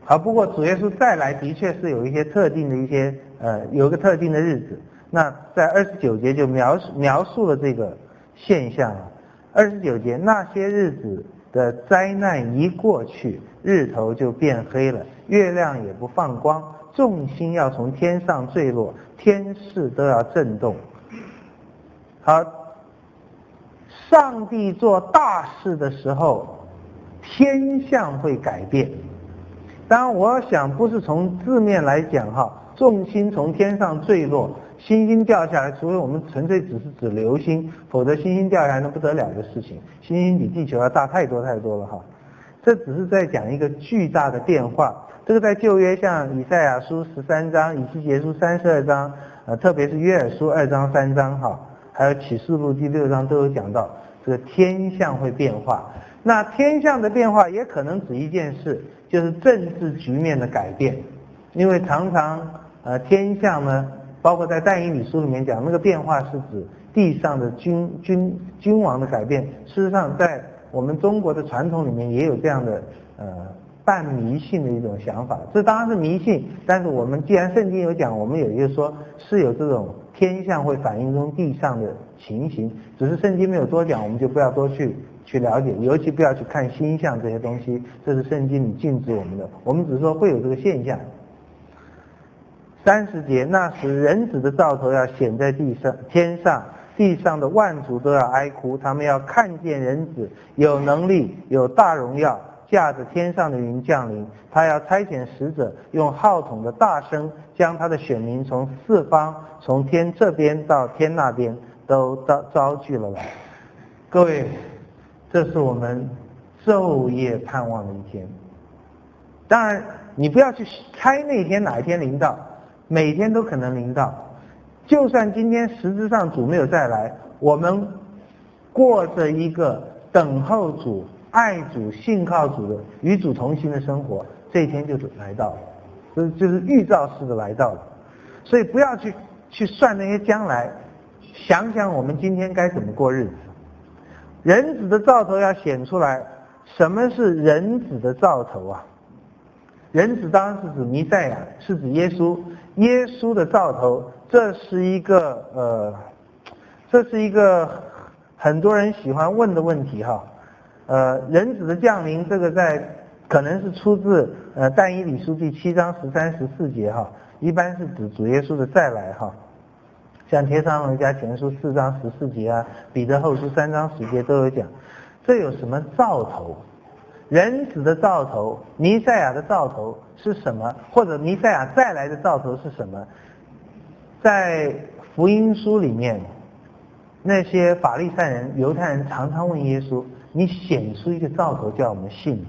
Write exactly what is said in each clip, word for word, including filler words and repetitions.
好，不过主耶稣再来的确是有一些特定的一些呃，有一个特定的日子。那在二十九节就描述描述了这个现象啊。二十九节，那些日子的灾难一过去，日头就变黑了，月亮也不放光，众星要从天上坠落，天势都要震动。好，上帝做大事的时候，天象会改变。当然我想不是从字面来讲哈，众星从天上坠落，星星掉下来，除非我们纯粹只是指流星，否则星星掉下来那不得了的事情，星星比地球要大太多太多了哈。这只是在讲一个巨大的变化。这个在旧约像以赛亚书十三章、以西结书三十二章，呃，特别是约珥书二章三章哈，还有启示录第六章都有讲到这个天象会变化。那天象的变化也可能指一件事，就是政治局面的改变。因为常常呃天象呢，包括在但以理书里面讲，那个变化是指地上的君君君王的改变。事实上在我们中国的传统里面也有这样的呃半迷信的一种想法。这当然是迷信，但是我们既然圣经有讲，我们也就是说是有这种天象会反映中地上的情形，只是圣经没有多讲，我们就不要多去去了解，尤其不要去看星象这些东西，这是圣经里禁止我们的。我们只是说会有这个现象。三十节，那时人子的兆头要显在地上天上，地上的万族都要哀哭，他们要看见人子有能力有大荣耀，驾着天上的云降临。他要差遣使者，用号筒的大声，将他的选民从四方，从天这边到天那边都招招聚了来。各位，这是我们昼夜盼望的一天。当然你不要去猜那天哪一天临到，每天都可能临到。就算今天实质上主没有再来，我们过着一个等候主、爱主、信靠主的与主同行的生活，这一天就来到了，这就是预兆式的来到了。所以不要去去算那些将来，想想我们今天该怎么过日子。人子的兆头要显出来。什么是人子的兆头啊？人子当然是指弥赛亚，是指耶稣。耶稣的兆头，这是一个呃，这是一个很多人喜欢问的问题哈。呃，人子的降临，这个在可能是出自呃但以理书第七章十三十四节哈，一般是指主耶稣的再来哈。像帖撒罗尼迦前书四章十四节啊，彼得后书三章十节都有讲。这有什么兆头？人子的兆头，弥赛亚的兆头是什么？或者弥赛亚再来的兆头是什么？在福音书里面，那些法利赛人、犹太人常常问耶稣：“你显出一个兆头，叫我们信。”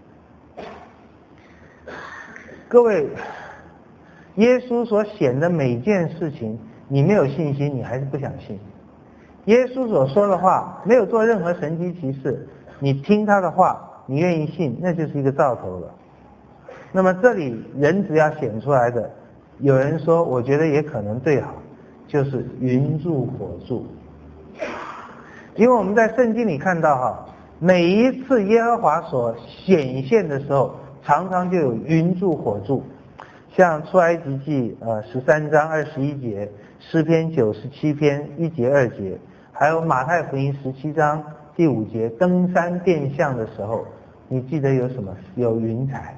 各位，耶稣所显的每件事情，你没有信心，你还是不想信。耶稣所说的话，没有做任何神迹奇事，你听他的话，你愿意信，那就是一个兆头了。那么这里人只要显出来的，有人说我觉得也可能最好就是云柱火柱。因为我们在圣经里看到哈，每一次耶和华所显现的时候，常常就有云柱火柱。像出埃及记呃十三章二十一节，诗篇九十七篇一节二节，还有马太福音十七章第五节，登山变相的时候，你记得有什么？有云彩。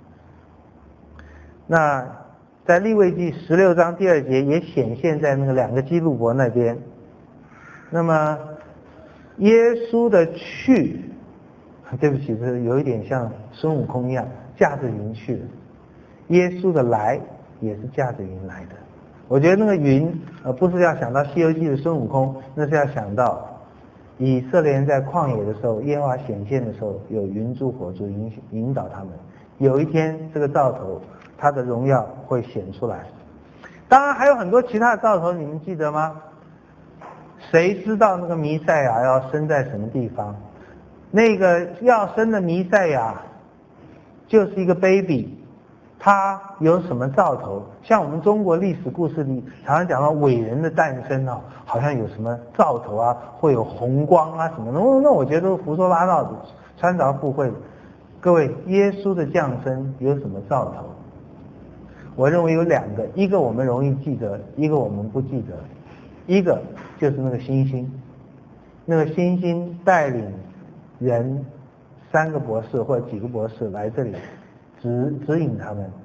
那在利未记十六章第二节也显现在那个两个基路伯那边。那么耶稣的去，对不起，这有一点像孙悟空一样驾着云去的。耶稣的来也是驾着云来的。我觉得那个云呃不是要想到西游记的孙悟空，那是要想到以色列人在旷野的时候，耶和华显现的时候，有云柱火柱引引导他们。有一天这个兆头，他的荣耀会显出来。当然还有很多其他的兆头，你们记得吗？谁知道那个弥赛亚要生在什么地方？那个要生的弥赛亚就是一个 baby， 他有什么兆头？像我们中国历史故事里常常讲到伟人的诞生啊，好像有什么兆头啊，会有红光啊什么的。那我觉得都是胡说八道的，穿凿附会的。 各位，耶稣的降生有什么兆头？我认为有两个，一个我们容易记得，一个我们不记得。一个就是那个星星，那个星星带领人三个博士或者几个博士来这里指指引他们，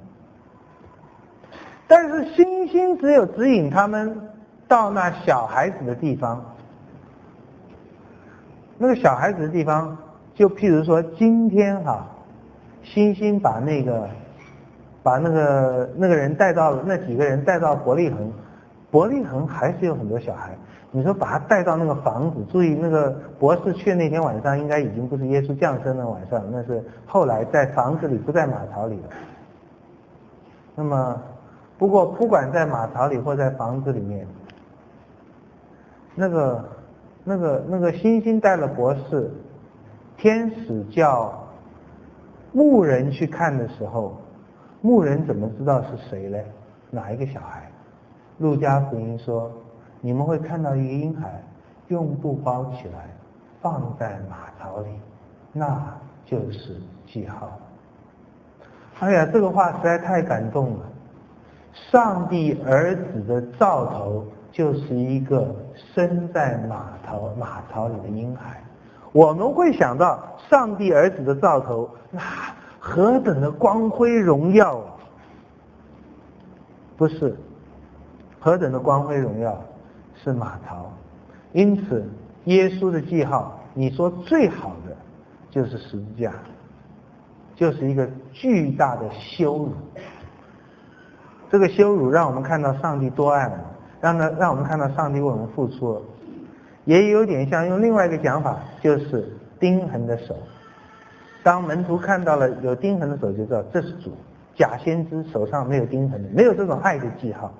但是星星只有指引他们到那小孩子的地方。那个小孩子的地方，就譬如说今天哈、啊，星星把那个把那个那个人带到那几个人带到伯利恒，伯利恒还是有很多小孩。你说把他带到那个房子，注意那个博士去那天晚上应该已经不是耶稣降生的晚上，那是后来在房子里，不在马槽里了。那么不过不管在马槽里或在房子里面，那个那个那个星星带了博士，天使叫牧人去看的时候，牧人怎么知道是谁呢？哪一个小孩？路加福音说，你们会看到一个婴孩用布包起来放在马槽里，那就是记号。哎呀，这个话实在太感动了。上帝儿子的兆头就是一个生在马槽马槽里的婴孩。我们会想到上帝儿子的兆头，那何等的光辉荣耀啊！不是，何等的光辉荣耀是马槽。因此耶稣的记号，你说最好的就是十字架，就是一个巨大的羞辱。这个羞辱让我们看到上帝多爱我们，让他让我们看到上帝为我们付出了。也有点像用另外一个讲法，就是钉痕的手。当门徒看到了有钉痕的手，就知道这是主。假先知手上没有钉痕的，没有这种爱的记号。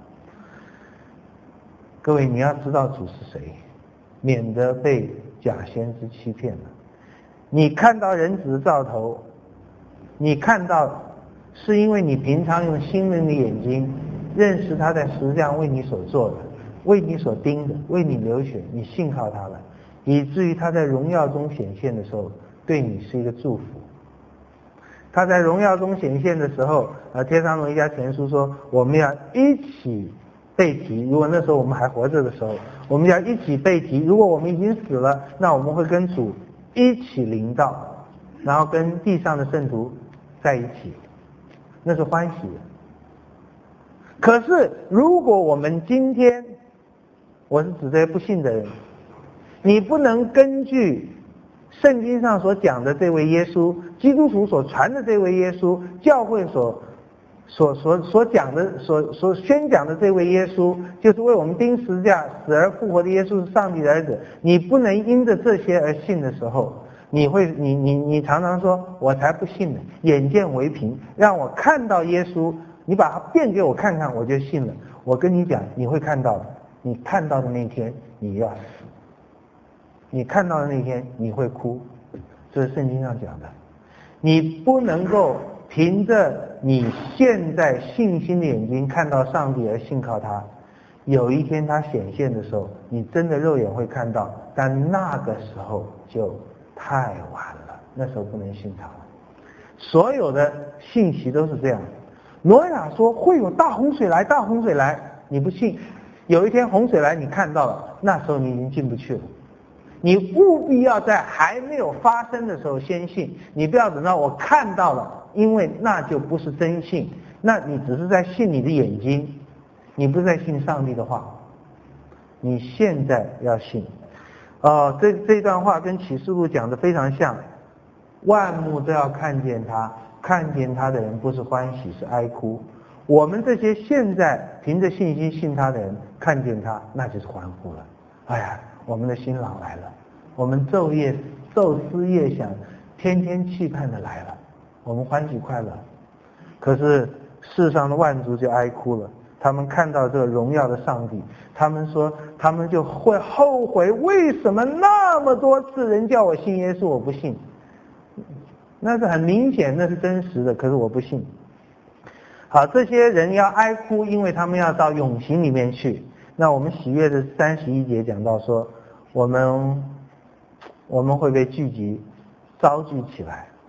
各位，你要知道主是谁，免得被假先知欺骗了。你看到人子的兆头，你看到是因为你平常用心灵的眼睛认识他在十字架为你所做的，为你所钉的，为你流血，你信靠他了，以至于他在荣耀中显现的时候，对你是一个祝福。他在荣耀中显现的时候，呃，帖撒罗尼迦前书说，我们要一起被提。如果那时候我们还活着的时候，我们要一起被提。如果我们已经死了，那我们会跟主一起临到，然后跟地上的圣徒在一起，那是欢喜的。可是如果我们今天，我是指这些不信的人，你不能根据圣经上所讲的这位耶稣，基督徒所传的这位耶稣，教会所所所所讲的所所宣讲的这位耶稣，就是为我们钉十字架死而复活的耶稣，是上帝的儿子。你不能因着这些而信的时候，你会你你你常常说，我才不信呢，眼见为凭，让我看到耶稣，你把它变给我看看，我就信了。我跟你讲，你会看到的，你看到的那天你要死。你看到的那天你会哭，这是圣经上讲的。你不能够凭着你现在信心的眼睛看到上帝而信靠他，有一天他显现的时候，你真的肉眼会看到，但那个时候就太晚了，那时候不能信他了。所有的信息都是这样。挪亚说会有大洪水来，大洪水来，你不信，有一天洪水来你看到了，那时候你已经进不去了。你务必要在还没有发生的时候先信，你不要等到我看到了，因为那就不是真信，那你只是在信你的眼睛，你不是在信上帝的话。你现在要信。哦，这这段话跟启示录讲的非常像，万目都要看见他，看见他的人不是欢喜是哀哭。我们这些现在凭着信心信他的人，看见他那就是欢呼了。哎呀，我们的新郎来了，我们昼夜昼思夜想，天天期盼的来了，我们欢喜快乐。可是世上的万族就哀哭了，他们看到这个荣耀的上帝，他们说他们就会后悔，为什么那么多次人叫我信耶稣我不信。那是很明显，那是真实的，可是我不信。好，这些人要哀哭，因为他们要到永刑里面去。那我们喜悦的三十一节讲到说，我们我们会被聚集招聚起来。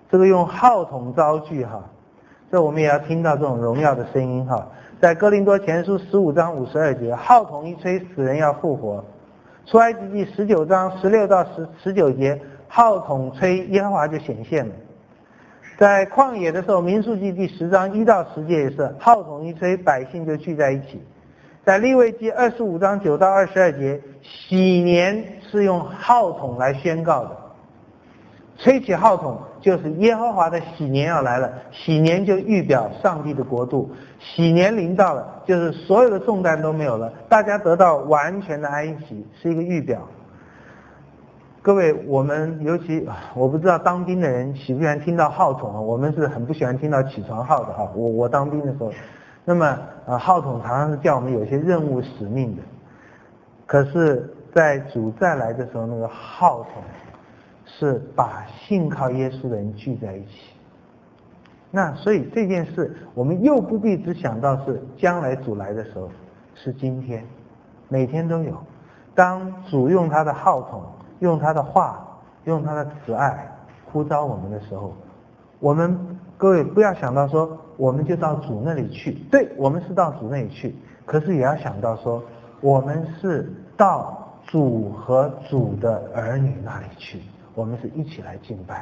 这个用号筒招聚哈，这我们也要听到这种荣耀的声音哈。在哥林多前书十五章五十二节，号筒一吹，死人要复活。出埃及记十九章十六到十十九节，号筒吹，耶和华就显现了。在旷野的时候，民数记第十章一到十节也是号筒一吹，百姓就聚在一起。在利未记二十五章九到二十二节，喜年是用号筒来宣告的，吹起号筒就是耶和华的喜年要来了，喜年就预表上帝的国度，喜年临到了，就是所有的重担都没有了，大家得到完全的安息，是一个预表。各位，我们尤其我不知道当兵的人喜不喜欢听到号筒啊？我们是很不喜欢听到起床号的哈。我我当兵的时候，那么呃号筒常常是叫我们有些任务使命的，可是，在主再来的时候，那个号筒是把信靠耶稣的人聚在一起。那所以这件事，我们又不必只想到是将来主来的时候，是今天，每天都有。当主用他的号筒，用他的话，用他的慈爱呼召我们的时候，我们各位不要想到说我们就到主那里去，对，我们是到主那里去，可是也要想到说我们是到主和主的儿女那里去，我们是一起来敬拜。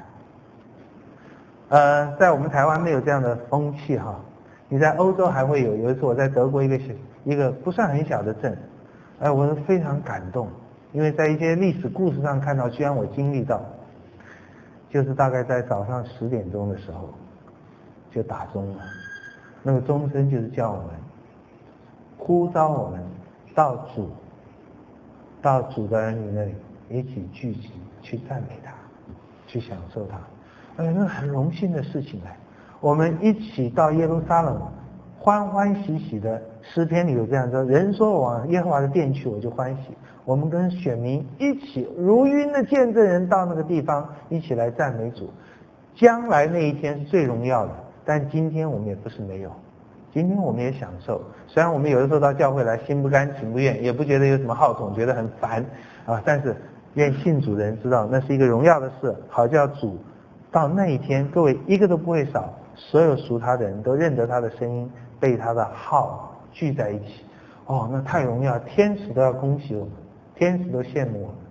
呃，在我们台湾没有这样的风气哈，你在欧洲还会有。有一次我在德国一个小一个不算很小的镇，哎，我是非常感动。因为在一些历史故事上看到，居然我经历到，就是大概在早上十点钟的时候就打钟了，那个钟声就是叫我们呼召我们到主到主的儿女那里一起聚集去赞美他，去享受他。哎，那很荣幸的事情哎，我们一起到耶路撒冷，欢欢喜喜的。诗篇里有这样说：人说我往耶和华的殿去，我就欢喜。我们跟选民一起如云的见证人到那个地方，一起来赞美主。将来那一天是最荣耀的，但今天我们也不是没有，今天我们也享受。虽然我们有的时候到教会来心不甘情不愿，也不觉得有什么号筒，觉得很烦啊，但是愿信主的人知道那是一个荣耀的事，好叫主到那一天，各位一个都不会少，所有属他的人都认得他的声音，被他的号聚在一起。哦，那太荣耀，天使都要恭喜我们，天使都羡慕我们。